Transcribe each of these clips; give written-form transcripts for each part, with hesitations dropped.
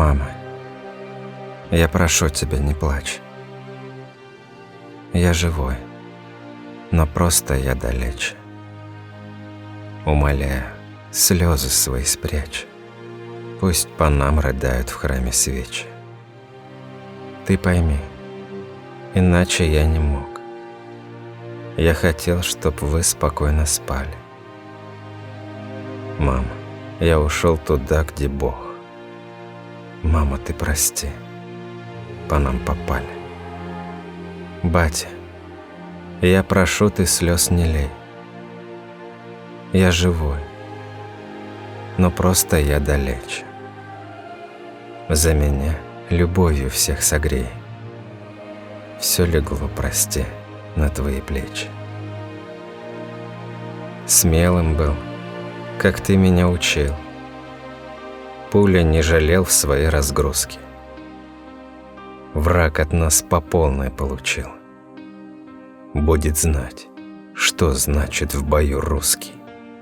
Мама, я прошу тебя, не плачь. Я живой, но просто я далече. Умоляю, слезы свои спрячь. Пусть по нам рыдают в храме свечи. Ты пойми, иначе я не мог. Я хотел, чтоб вы спокойно спали. Мама, я ушел туда, где Бог. Мама, ты прости, по нам попали. Батя, я прошу, ты слез не лей. Я живой, но просто я далече. За меня любовью всех согрей. Все легло, прости, на твои плечи. Смелым был, как ты меня учил. Пуля не жалел в своей разгрузке. Враг от нас по полной получил. Будет знать, что значит в бою русский.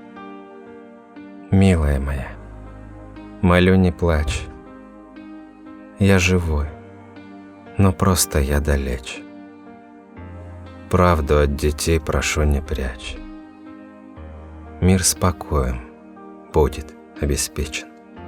Милая моя, молю, не плачь. Я живой, но просто я далече. Правду от детей прошу, не прячь. Мир спокоен, будет обеспечен.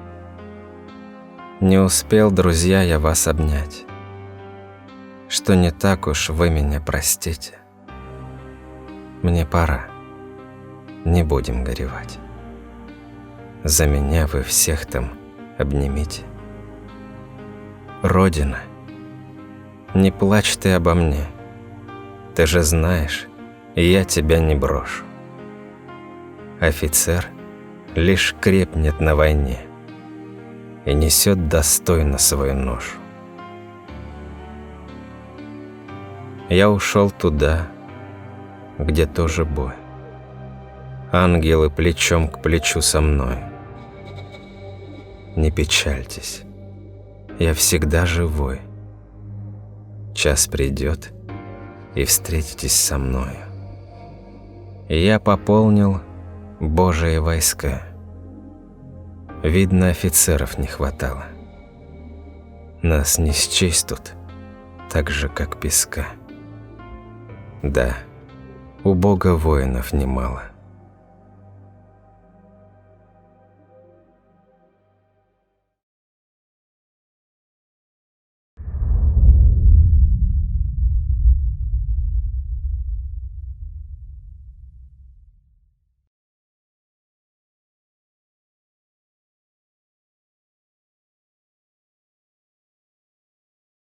Не успел, друзья, я вас обнять, что не так уж вы меня простите. Мне пора, не будем горевать. За меня вы всех там обнимите. Родина, не плачь ты обо мне. Ты же знаешь, я тебя не брошу. Офицер лишь крепнет на войне и несет достойно свою ношу. Я ушел туда, где тоже бой. Ангелы плечом к плечу со мной. Не печальтесь, я всегда живой. Час придет, и встретитесь со мною. Я пополнил Божие войска. Видно, офицеров не хватало. Нас не счесть тут, так же, как песка. Да, у Бога воинов немало.